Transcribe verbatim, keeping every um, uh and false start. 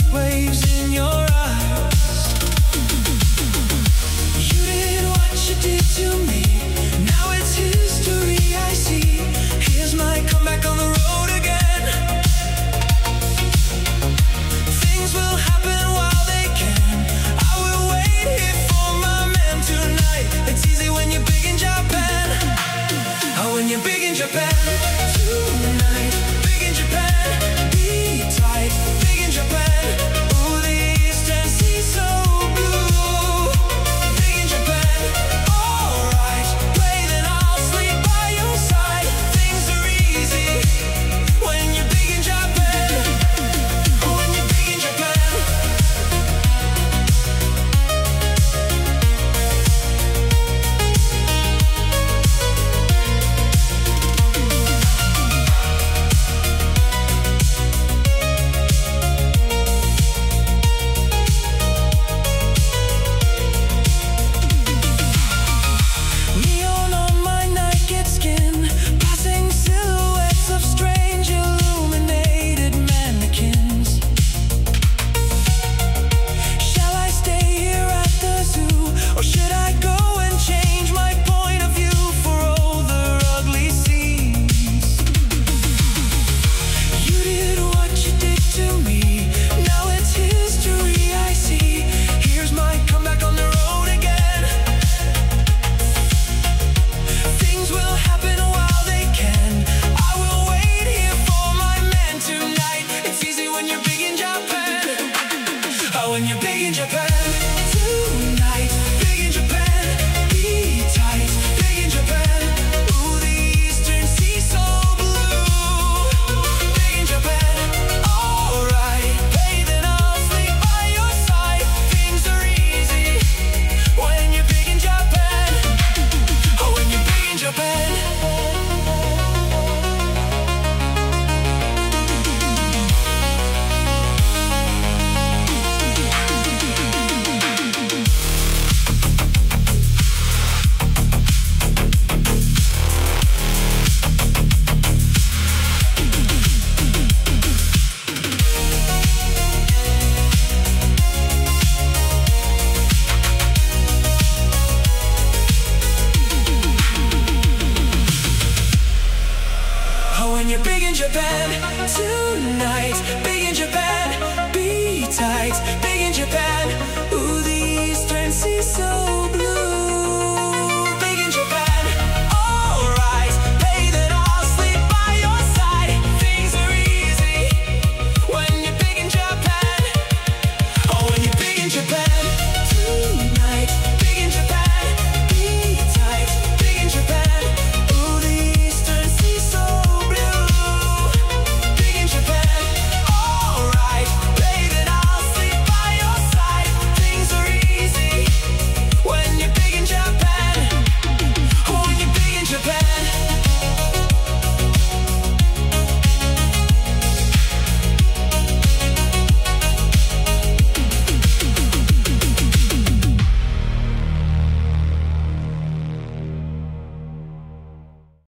waves in your eyes. You did what you did to me. Now it's history I see. Here's my comeback on the road again. Things will happen while they can. I will wait here for my man tonight. It's easy when you're big in Japan. Oh, when you're big in Japan. Tonight, big in Japan. Be tight, big in Japan. Ooh, the eastern sea so blue. Big in Japan. Alright, play then I'll sleep by your side. Things are easy when you're big in Japan. Oh, when you're big in Japan. Neon on my naked skin, passing silhouettes of strange illuminated mannequins. Shall I stay here at the zoo, or should I go and change my point of view for all the ugly scenes? You did what you did to me. Now it's history I see. Here's my comeback on the road again. Things will happen while they can. I will wait here for my man tonight. It's easy when you're